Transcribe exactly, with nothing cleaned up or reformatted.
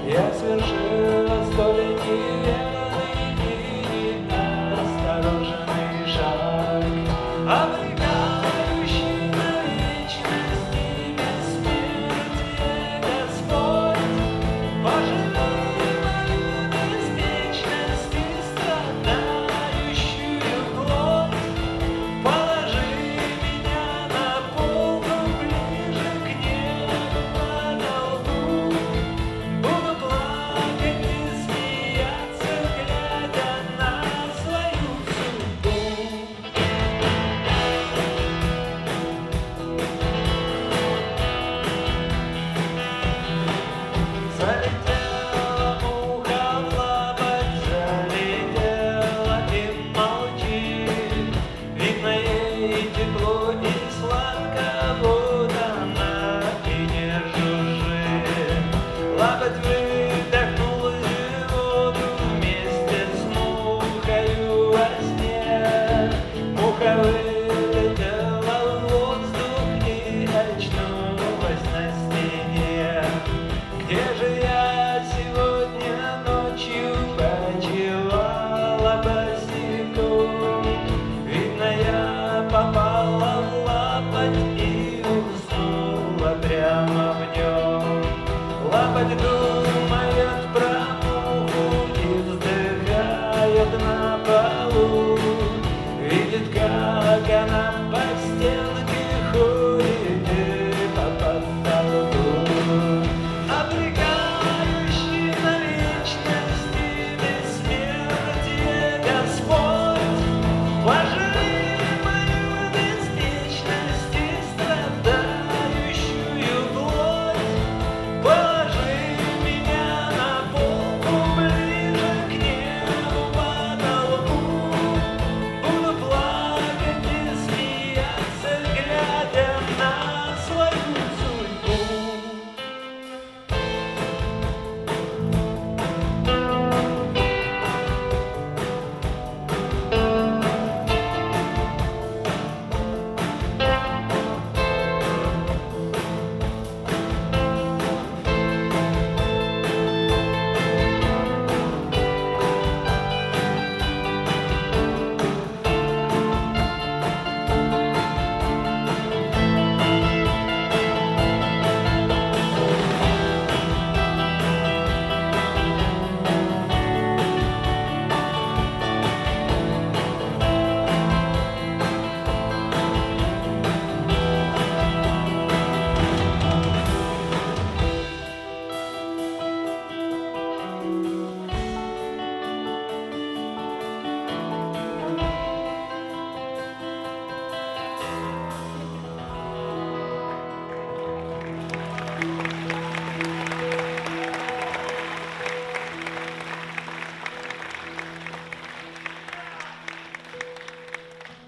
Я совершила столь неверный и осторожный шаг, обрегающий на вечность и бессмертие, Господь. Пожалей мою беспечность и страдающую плоть, положи меня на полку ближе к небу на долгу. Буду плакать и смеяться, глядя на свою судьбу. Залетела муха в лапоть, залетела и молчит. Видно, ей тепло и сладко, вот она и не жужжит. Лапоть вы